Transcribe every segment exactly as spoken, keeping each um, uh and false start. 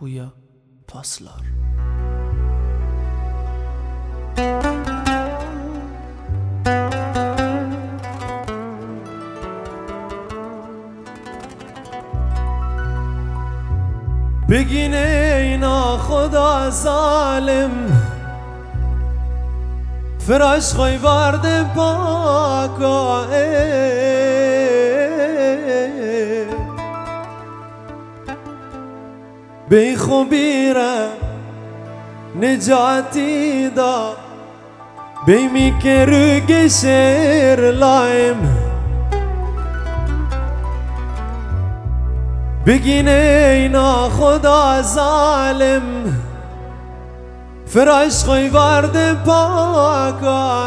پویا پاسلار. بگین ای ناخدا ظالم فراش خوی ورد پاکا بی خوبیره نجاتی دا بی می که روگ شیر لایم بگین ای ناخدا ظالم فراش خوی ورد پاکا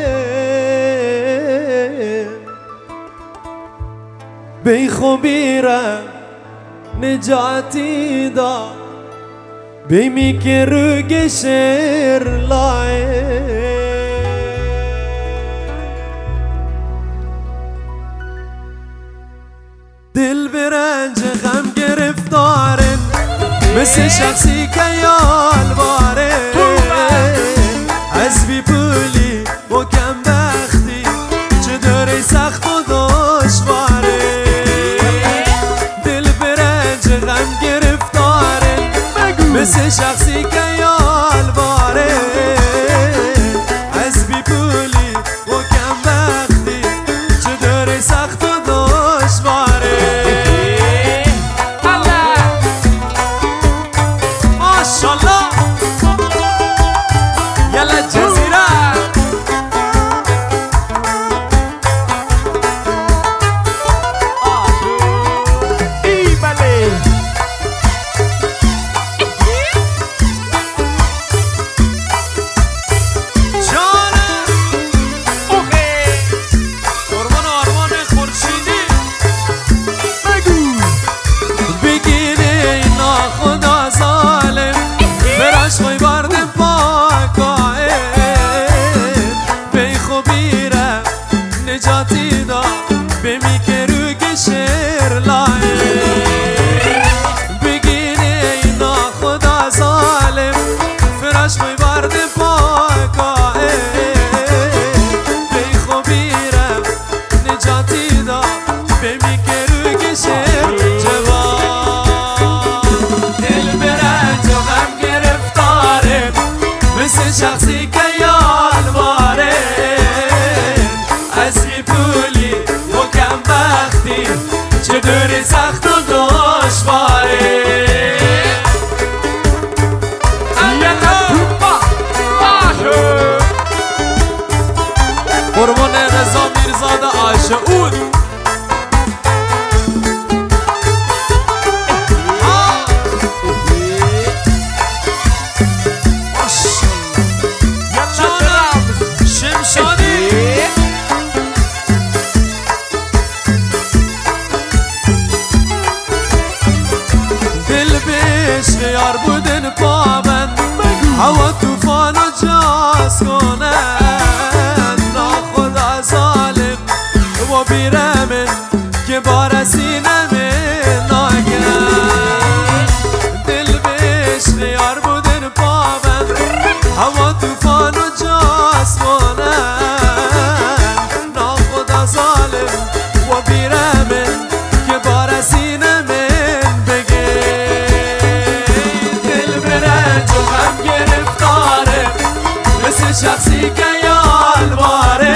بی خوبیره نجاتی دا بی می که روگ شیر لای دل برنج غم گرفتارن مثل شخصی که یال بارن از بی پولی و کم بختی چه داره سخت و دشواره دل برنج غم گرفتارن مثل شخصی که یال بارن از بی پولی و کم بختی چه داره سخت و دشواره ماشالله یلا جزیره ای بله جانم اوه قربان آرمان خورشیدی بگو بگین ای ناخدا ظالم فراش خوی برد پاکا بی خوبیره نجاتی دا بمی که روگ شیر لایه بگین ای ناخدا ظالم فراش خوی برد پاکا بی خوبیره نجاتی دا بمی که روگ شیر مثل شخصی که یال باره از بی پولی و کم بختی چه دوری سخت و دشواره قربان رضا میرزاده عاشقون یار بودن پابند هوا توفان و جاز کنن ناخدا ظالم و بیرمن که بار سینمه ناگن دل بشق یار بودن پابند هوا توفان و جاز کنن ناخدا ظالم و بیرمن که بار سینمه شخصی که یال باره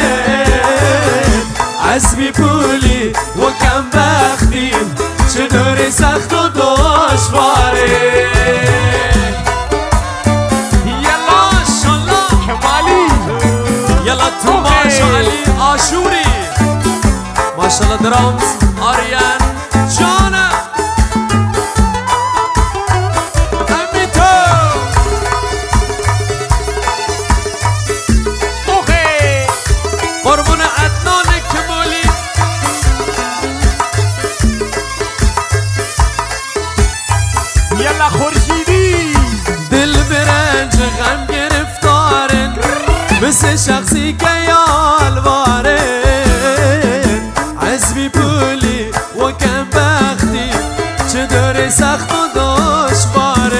از بی پولی و کم بختی چه دوری سخت و دشواره یلا شالله کمالی یلا تو ماشا علی آشوری ماشالله درامز آریان جانم قربون عدنان کمالی یلا خورشیدی دل برنج غم گرفتارن مثل شخصی که یال بارن از بی پولی و کم بختی چه داره سخت و دشواره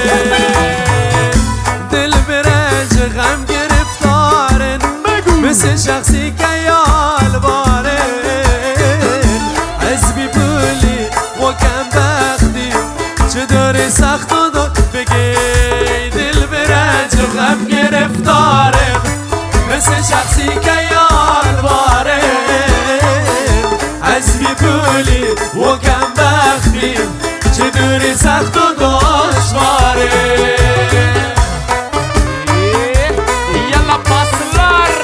دور سخت و دور بگی دل برنج و غم گرفتاره مثل شخصی که یاد باره از بی پولی و کم بختی چه دور سخت و دشواره یلا پاسلار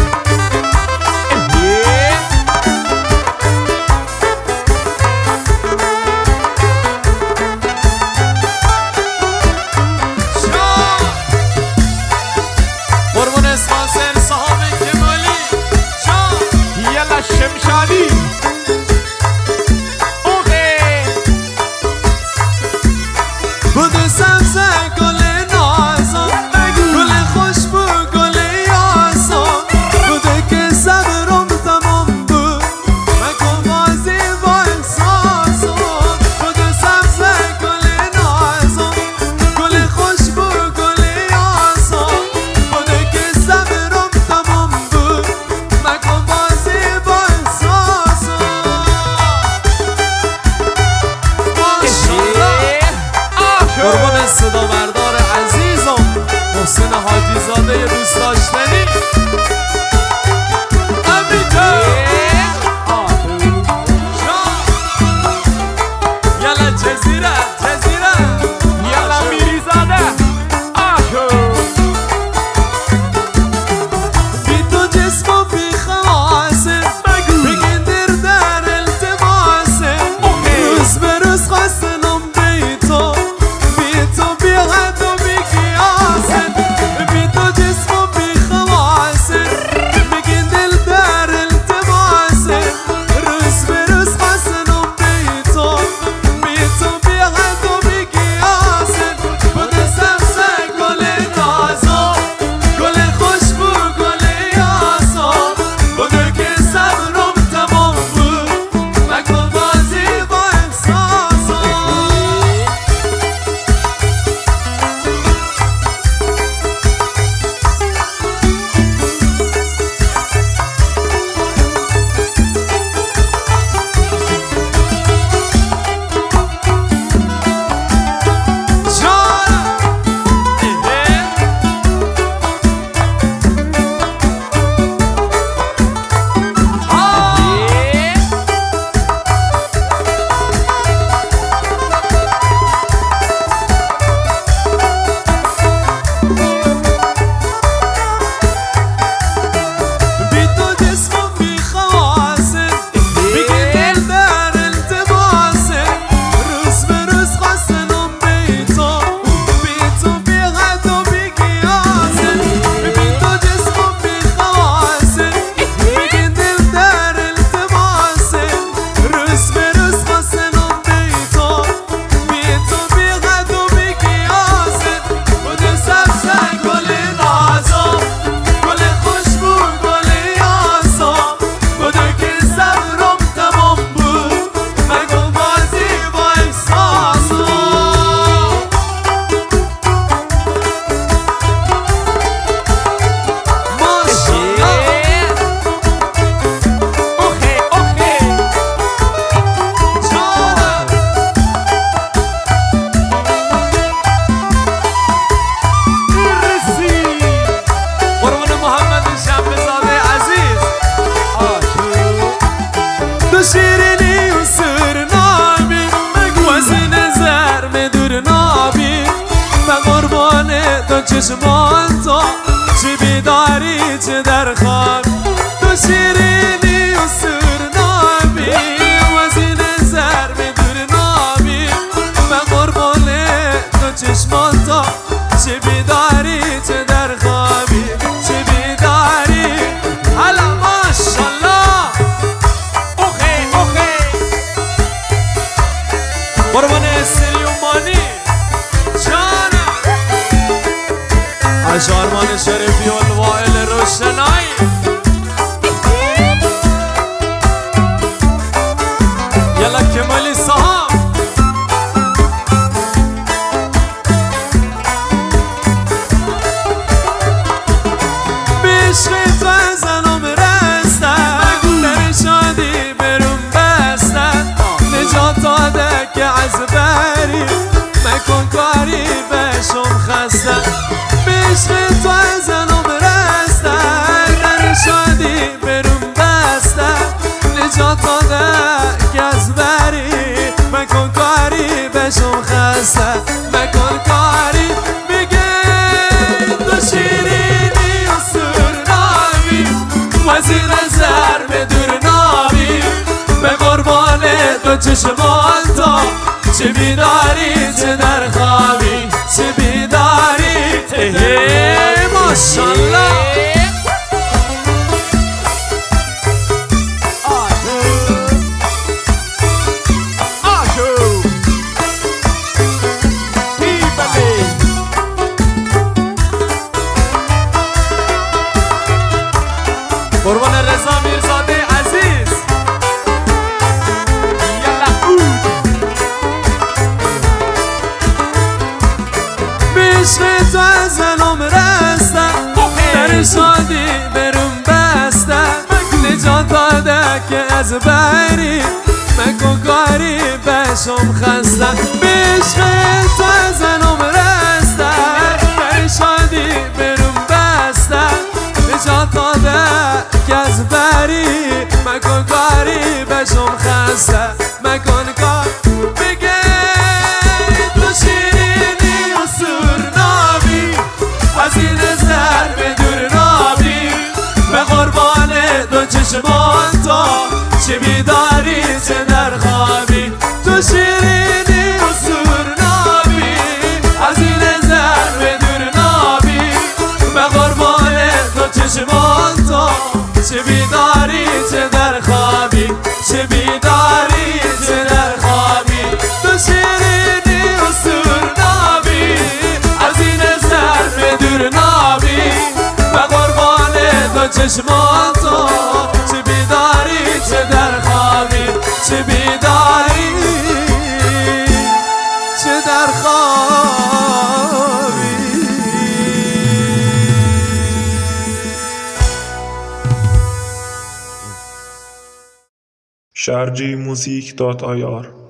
قربون اسپانسر صاحب کمالی یلا شمشادی بوده سبزه گل نازم گل خوشبو گل یاسم بوده که صبرم تمام بود مکن بازی با احساسم بوده سبزه گل نازم گل خوشبو گل یاسم بوده که صبرم تمام بود مکن بازی با احساسم قربان صدا بردار عزیزم محسن حاجی زاده دوست داشتنی امیجا یلا جزیره جزیره یلا میری زاده آشو بی تو جسم و بی خواسه بگین در در التماسه روز به روز خواستنم بی تو بی تو بی حد و بی قیاسه بی تو جسم و بی خواسه بگین دل در التماسه روز به روز خواستنم بی تو بی تو بی حد و بی قیاسه بوده سبزه گل نازم گل خوشبو گل یاسم بوده که صبرم تمام بود مکن بازی با احساسم جانم بی تو جسم و بی خواسه بگین دل در التماسه روز به روز خواستنم بی تو بی تو بی حد و بی قیاسه بی تو جسم و بی خواسه بگین دل در التماسه روز به روز خواستنم بی تو بی تو بی حد و بی قیاسه بوده سبزه گل نازم گل خوشبو گل یاسم بوده که صبرم تمام بود مگو بازی با احساسم ماشالله اوخی اوخی جانم رسی قربون محمد شمزاده عزیز تو شیرینی و سرنابی وزن نظر مدور نابی من قربان تو چشمان تو چه بیداری چه در خواب تو شیرینی و سرنابی وزن نظر مدور نابی من قربان تو چشمان تو چه بیداری چه در خوابی چه بیداری حالا ماشالله اوخی اوخی قربان سلیمانی جانم بیداری چه در خوابی چه بیداری ماشالله قربان رضا میرزاده عزیز یلا بود عشق تو از الان رستم در شادی برون بستم نجات داده که از بری مکن کاری بشم خستم عشق تو از الان رستم در شادی برون بستم نجات داده که از بری مکن کاری بشم خستم مکن کار بگه تو شیرینی و سورنابی از این زر به دور نابی به قربان دو چشمان تو چه بیداری چه در خوابی تو شیرینی و سورنابی از این زر به دور نابی به قربان دو چشمان تو چه بیداری چه در خوابی چه بیداری چه در خوابی تو شیرینی و سورنابی از این سر به دور نابی و قربان دو چشمان تو چه بیداری چه در خوابی چه بیداری چه در خوابی شرجی موزیک دات آی آر